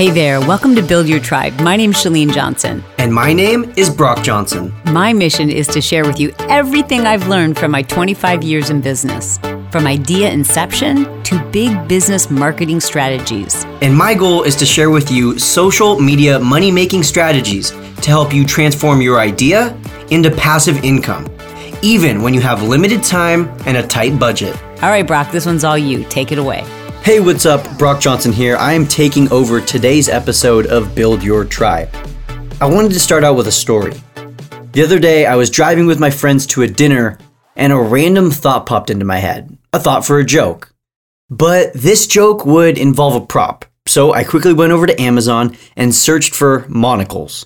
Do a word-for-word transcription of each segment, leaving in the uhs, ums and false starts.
Hey there, welcome to Build Your Tribe. My name's Chalene Johnson. And my name is Brock Johnson. My mission is to share with you everything I've learned from my twenty-five years in business, from idea inception to big business marketing strategies. And my goal is to share with you social media money-making strategies to help you transform your idea into passive income, even when you have limited time and a tight budget. All right, Brock, this one's all you. Take it away. Hey, what's up? Brock Johnson here. I am taking over today's episode of Build Your Tribe. I wanted to start out with a story. The other day, I was driving with my friends to a dinner, and a random thought popped into my head. A thought for a joke. But this joke would involve a prop, so I quickly went over to Amazon and searched for monocles.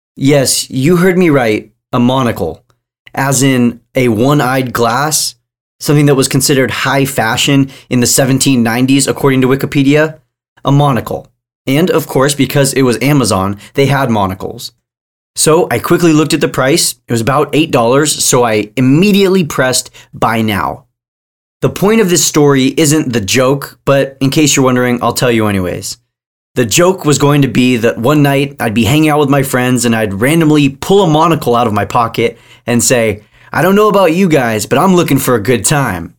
Yes, you heard me right, a monocle, as in a one-eyed glass. Something that was considered high fashion in the seventeen nineties, according to Wikipedia, a monocle. And of course, because it was Amazon, they had monocles. So I quickly looked at the price. It was about eight dollars, so I immediately pressed buy now. The point of this story isn't the joke, but in case you're wondering, I'll tell you anyways. The joke was going to be that one night I'd be hanging out with my friends and I'd randomly pull a monocle out of my pocket and say, I don't know about you guys, but I'm looking for a good time.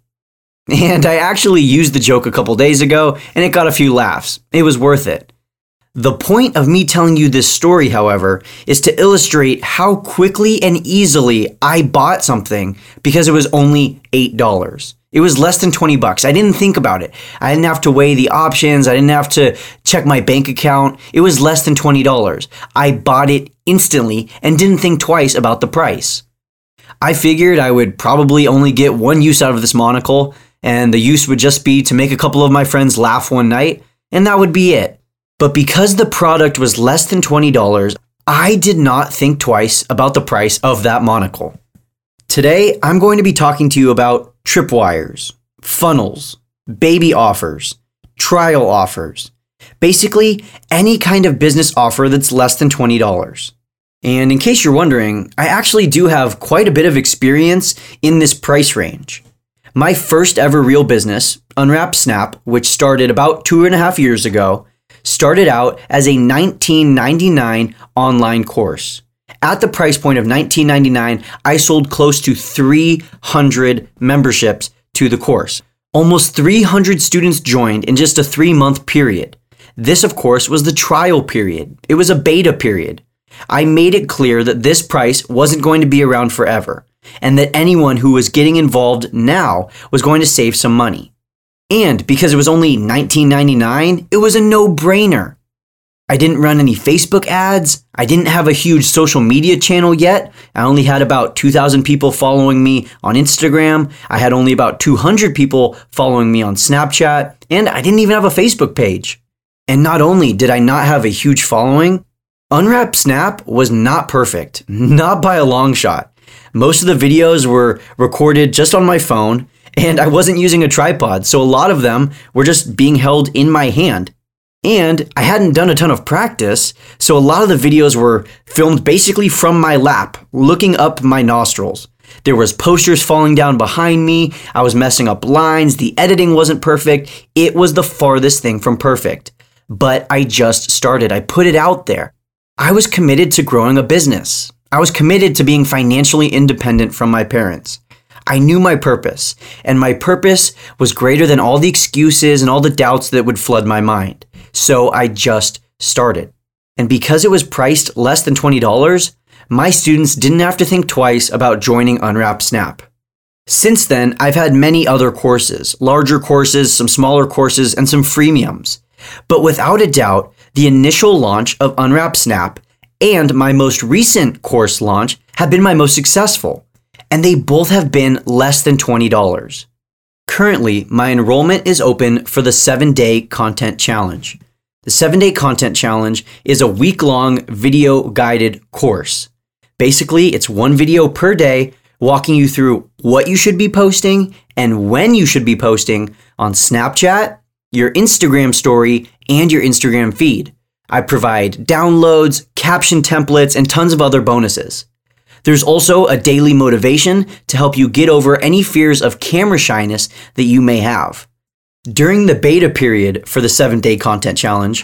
And I actually used the joke a couple days ago, and it got a few laughs. It was worth it. The point of me telling you this story, however, is to illustrate how quickly and easily I bought something because it was only eight dollars. It was less than twenty bucks. I didn't think about it. I didn't have to weigh the options. I didn't have to check my bank account. It was less than twenty dollars. I bought it instantly and didn't think twice about the price. I figured I would probably only get one use out of this monocle, and the use would just be to make a couple of my friends laugh one night, and that would be it. But because the product was less than twenty dollars, I did not think twice about the price of that monocle. Today, I'm going to be talking to you about tripwires, funnels, baby offers, trial offers, basically any kind of business offer that's less than twenty dollars. And in case you're wondering, I actually do have quite a bit of experience in this price range. My first ever real business, Unwrap Snap, which started about two and a half years ago, started out as a nineteen ninety-nine online course. At the price point of nineteen ninety-nine, I sold close to three hundred memberships to the course. Almost three hundred students joined in just a three-month period. This, of course, was the trial period. It was a beta period. I made it clear that this price wasn't going to be around forever, and that anyone who was getting involved now was going to save some money. And because it was only nineteen ninety-nine, it was a no-brainer. I didn't run any Facebook ads. I didn't have a huge social media channel yet. I only had about two thousand people following me on Instagram. I had only about two hundred people following me on Snapchat, and I didn't even have a Facebook page. And not only did I not have a huge following, Unwrap Snap was not perfect, not by a long shot. Most of the videos were recorded just on my phone, and I wasn't using a tripod, so a lot of them were just being held in my hand. And I hadn't done a ton of practice, so a lot of the videos were filmed basically from my lap, looking up my nostrils. There was posters falling down behind me, I was messing up lines, the editing wasn't perfect, it was the farthest thing from perfect. But I just started, I put it out there. I was committed to growing a business. I was committed to being financially independent from my parents. I knew my purpose, and my purpose was greater than all the excuses and all the doubts that would flood my mind. So I just started. And because it was priced less than twenty dollars, my students didn't have to think twice about joining Unwrap Snap. Since then, I've had many other courses, larger courses, some smaller courses, and some freemiums. But without a doubt, the initial launch of Unwrap Snap and my most recent course launch have been my most successful, and they both have been less than twenty dollars. Currently, my enrollment is open for the seven-day Content Challenge. The seven-day Content Challenge is a week-long video-guided course. Basically, it's one video per day walking you through what you should be posting and when you should be posting on Snapchat, your Instagram story, and your Instagram feed. I provide downloads, caption templates, and tons of other bonuses. There's also a daily motivation to help you get over any fears of camera shyness that you may have. During the beta period for the seven-day Content Challenge,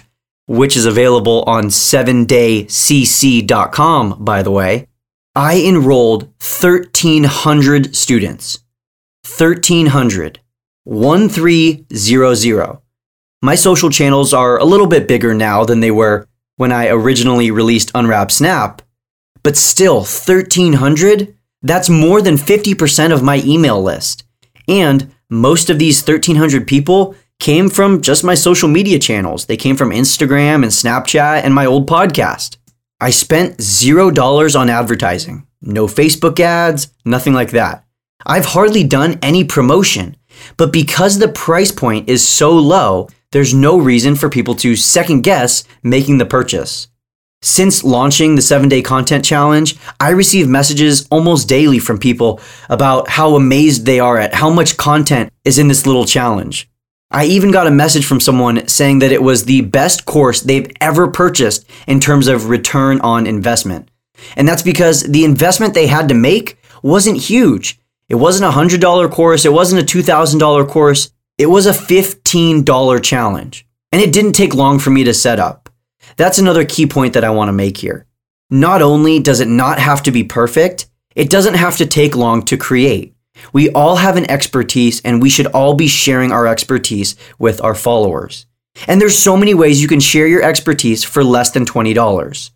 which is available on seven day c c dot com, by the way, I enrolled thirteen hundred students. thirteen hundred. one three zero zero. My social channels are a little bit bigger now than they were when I originally released Unwrap Snap, but still thirteen hundred? That's more than fifty percent of my email list. And most of these thirteen hundred people came from just my social media channels. They came from Instagram and Snapchat and my old podcast. I spent zero dollars on advertising. No Facebook ads, nothing like that. I've hardly done any promotion, but because the price point is so low, there's no reason for people to second guess making the purchase. Since launching the seven day Content Challenge, I receive messages almost daily from people about how amazed they are at how much content is in this little challenge. I even got a message from someone saying that it was the best course they've ever purchased in terms of return on investment. And that's because the investment they had to make wasn't huge. It wasn't a one hundred dollars course. It wasn't a two thousand dollars course. It was a fifteen dollars challenge. And it didn't take long for me to set up. That's another key point that I want to make here. Not only does it not have to be perfect, it doesn't have to take long to create. We all have an expertise and we should all be sharing our expertise with our followers. And there's so many ways you can share your expertise for less than twenty dollars.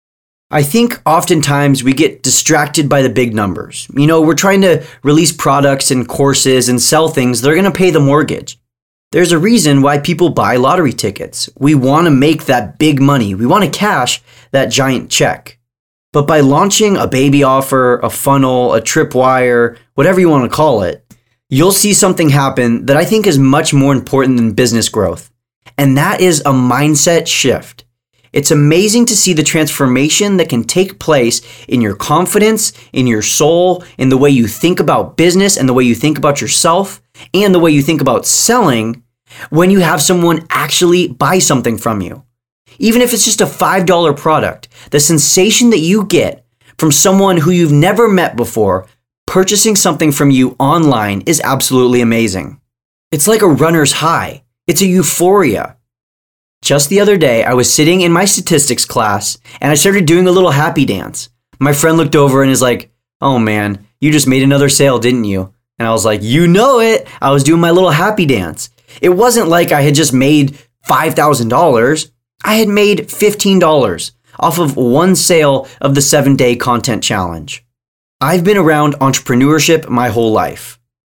I think oftentimes we get distracted by the big numbers. You know, we're trying to release products and courses and sell things that are going to pay the mortgage. There's a reason why people buy lottery tickets. We want to make that big money. We want to cash that giant check. But by launching a baby offer, a funnel, a tripwire, whatever you want to call it, you'll see something happen that I think is much more important than business growth. And that is a mindset shift. It's amazing to see the transformation that can take place in your confidence, in your soul, in the way you think about business and the way you think about yourself, and the way you think about selling when you have someone actually buy something from you. Even if it's just a five dollar product, the sensation that you get from someone who you've never met before purchasing something from you online is absolutely amazing. It's like a runner's high. It's a euphoria. Just the other day, I was sitting in my statistics class and I started doing a little happy dance. My friend looked over and is like, "Oh man, you just made another sale, didn't you?" And I was like, "You know it." I was doing my little happy dance. It wasn't like I had just made five thousand dollars. I had made fifteen dollars off of one sale of the seven day Content Challenge. I've been around entrepreneurship my whole life.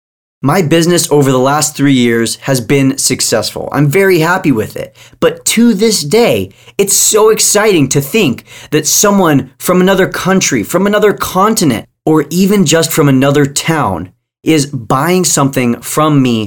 My business over the last three years has been successful. I'm very happy with it. But to this day, it's so exciting to think that someone from another country, from another continent, or even just from another town is buying something from me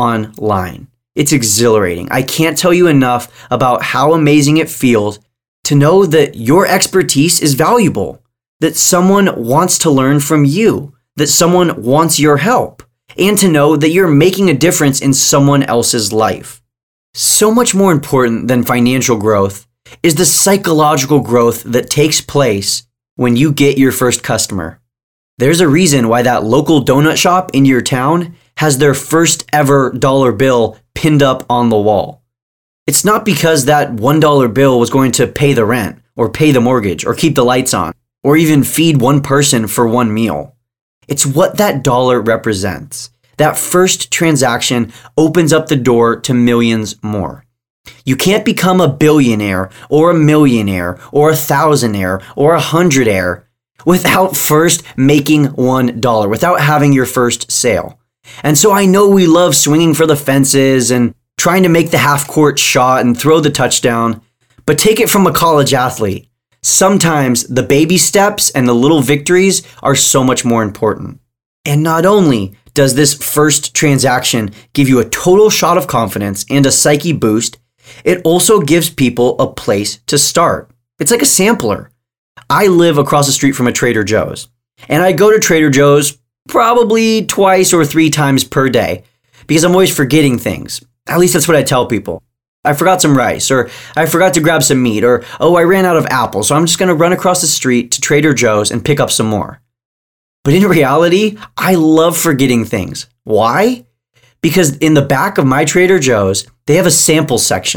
online. It's exhilarating. I can't tell you enough about how amazing it feels to know that your expertise is valuable, that someone wants to learn from you, that someone wants your help, and to know that you're making a difference in someone else's life. So much more important than financial growth is the psychological growth that takes place when you get your first customer. There's a reason why that local donut shop in your town has their first ever dollar bill pinned up on the wall. It's not because that one dollar bill was going to pay the rent, or pay the mortgage, or keep the lights on, or even feed one person for one meal. It's what that dollar represents. That first transaction opens up the door to millions more. You can't become a billionaire or a millionaire or a thousandaire or a hundredaire without first making one dollar, without having your first sale. And so I know we love swinging for the fences and trying to make the half-court shot and throw the touchdown, but take it from a college athlete. Sometimes the baby steps and the little victories are so much more important. And not only does this first transaction give you a total shot of confidence and a psyche boost, it also gives people a place to start. It's like a sampler. I live across the street from a Trader Joe's, and I go to Trader Joe's probably twice or three times per day because I'm always forgetting things. At least that's what I tell people. I forgot some rice, or I forgot to grab some meat, or oh, I ran out of apples, so I'm just going to run across the street to Trader Joe's and pick up some more. But in reality, I love forgetting things. Why? Because in the back of my Trader Joe's, they have a sample section.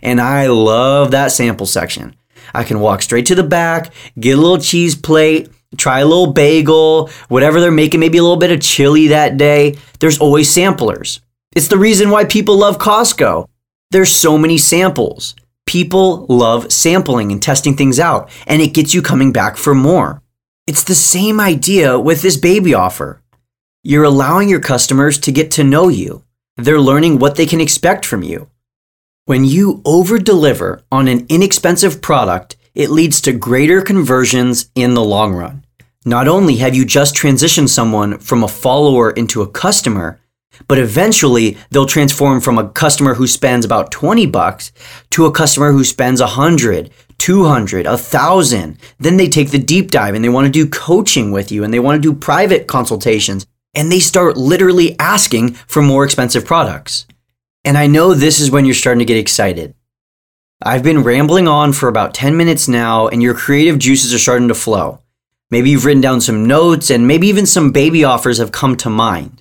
and I love that sample section. I can walk straight to the back, get a little cheese plate, try a little bagel, whatever they're making, maybe a little bit of chili that day. There's always samplers. It's the reason why people love Costco. There's so many samples. People love sampling and testing things out, and it gets you coming back for more. It's the same idea with this baby offer. You're allowing your customers to get to know you. They're learning what they can expect from you. When you over-deliver on an inexpensive product, it leads to greater conversions in the long run. Not only have you just transitioned someone from a follower into a customer, but eventually they'll transform from a customer who spends about twenty bucks to a customer who spends one hundred, two hundred, one thousand. Then they take the deep dive and they want to do coaching with you and they want to do private consultations and they start literally asking for more expensive products. And I know this is when you're starting to get excited. I've been rambling on for about ten minutes now and your creative juices are starting to flow. Maybe you've written down some notes and maybe even some baby offers have come to mind.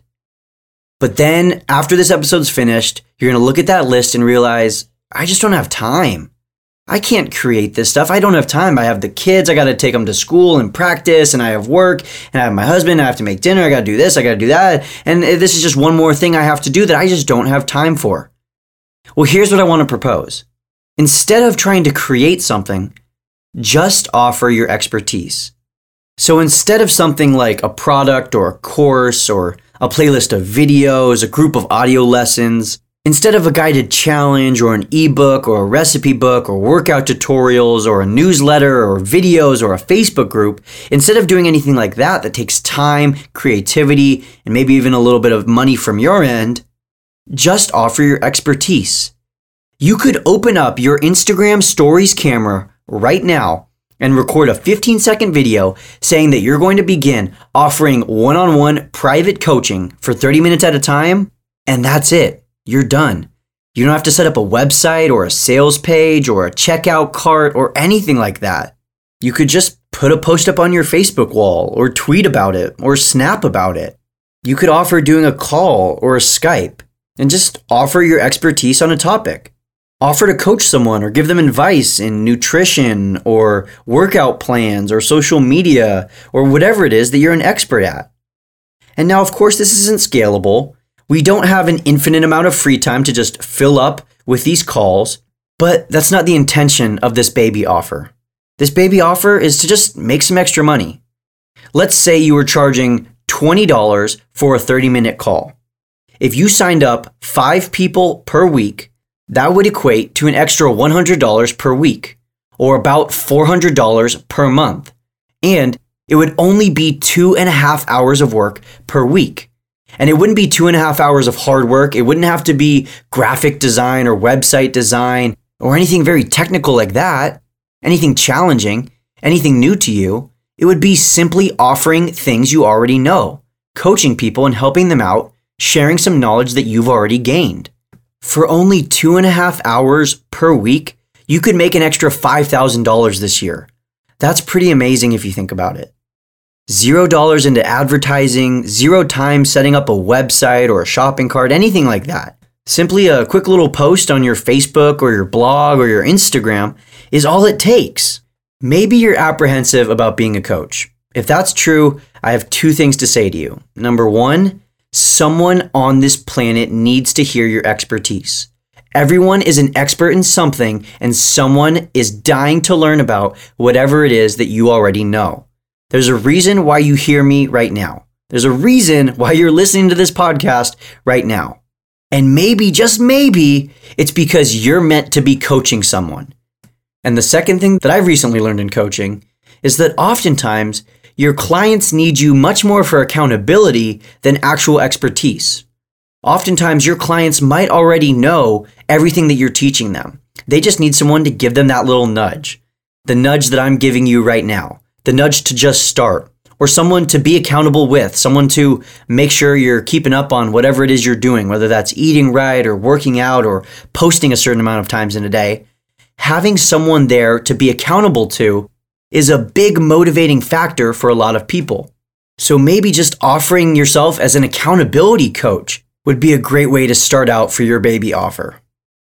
But then after this episode's finished, you're going to look at that list and realize, I just don't have time. I can't create this stuff. I don't have time. I have the kids. I got to take them to school and practice, and I have work, and I have my husband. I have to make dinner. I got to do this. I got to do that. And this is just one more thing I have to do that I just don't have time for. Well, here's what I want to propose. Instead of trying to create something, just offer your expertise. So instead of something like a product or a course or a playlist of videos, a group of audio lessons, instead of a guided challenge or an ebook or a recipe book or workout tutorials or a newsletter or videos or a Facebook group, instead of doing anything like that that takes time, creativity, and maybe even a little bit of money from your end, just offer your expertise. You could open up your Instagram Stories camera right now and record a fifteen second video saying that you're going to begin offering one-on-one private coaching for thirty minutes at a time, and that's it. You're done. You don't have to set up a website or a sales page or a checkout cart or anything like that. You could just put a post up on your Facebook wall or tweet about it or snap about it. You could offer doing a call or a Skype and just offer your expertise on a topic. Offer to coach someone or give them advice in nutrition or workout plans or social media or whatever it is that you're an expert at. And now, of course, this isn't scalable. We don't have an infinite amount of free time to just fill up with these calls, but that's not the intention of this baby offer. This baby offer is to just make some extra money. Let's say you were charging twenty dollars for a thirty minute call. If you signed up five people per week, that would equate to an extra one hundred dollars per week, or about four hundred dollars per month. And it would only be two and a half hours of work per week. And it wouldn't be two and a half hours of hard work. It wouldn't have to be graphic design or website design or anything very technical like that, anything challenging, anything new to you. It would be simply offering things you already know, coaching people and helping them out, sharing some knowledge that you've already gained. For only two and a half hours per week, you could make an extra five thousand dollars this year. That's pretty amazing if you think about it. Zero dollars into advertising, zero time setting up a website or a shopping cart, anything like that. Simply a quick little post on your Facebook or your blog or your Instagram is all it takes. Maybe you're apprehensive about being a coach. If that's true, I have two things to say to you. Number one, someone on this planet needs to hear your expertise. Everyone is an expert in something, and someone is dying to learn about whatever it is that you already know. There's a reason why you hear me right now. There's a reason why you're listening to this podcast right now. And maybe, just maybe, it's because you're meant to be coaching someone. And the second thing that I've recently learned in coaching is that oftentimes your clients need you much more for accountability than actual expertise. Oftentimes your clients might already know everything that you're teaching them. They just need someone to give them that little nudge. The nudge that I'm giving you right now. The nudge to just start. Or someone to be accountable with. Someone to make sure you're keeping up on whatever it is you're doing, whether that's eating right or working out or posting a certain amount of times in a day. Having someone there to be accountable to is a big motivating factor for a lot of people. So maybe just offering yourself as an accountability coach would be a great way to start out for your baby offer.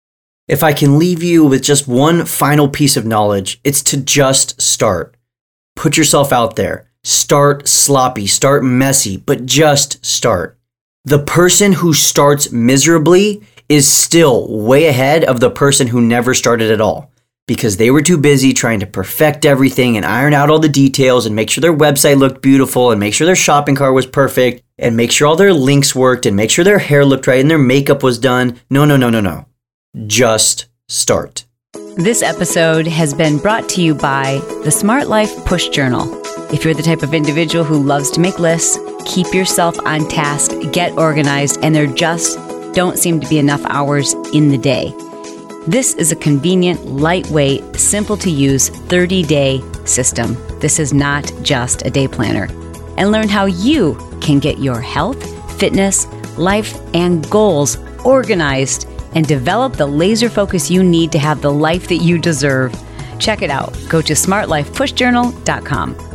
If I can leave you with just one final piece of knowledge, it's to just start. Put yourself out there. Start sloppy, start messy, but just start. The person who starts miserably is still way ahead of the person who never started at all, because they were too busy trying to perfect everything and iron out all the details and make sure their website looked beautiful and make sure their shopping cart was perfect and make sure all their links worked and make sure their hair looked right and their makeup was done. No, no, no, no, no. Just start. This episode has been brought to you by the Smart Life Push Journal. If you're the type of individual who loves to make lists, keep yourself on task, get organized, and there just don't seem to be enough hours in the day, this is a convenient, lightweight, simple to use thirty-day system. This is not just a day planner. And learn how you can get your health, fitness, life, and goals organized and develop the laser focus you need to have the life that you deserve. Check it out. Go to smart life push journal dot com.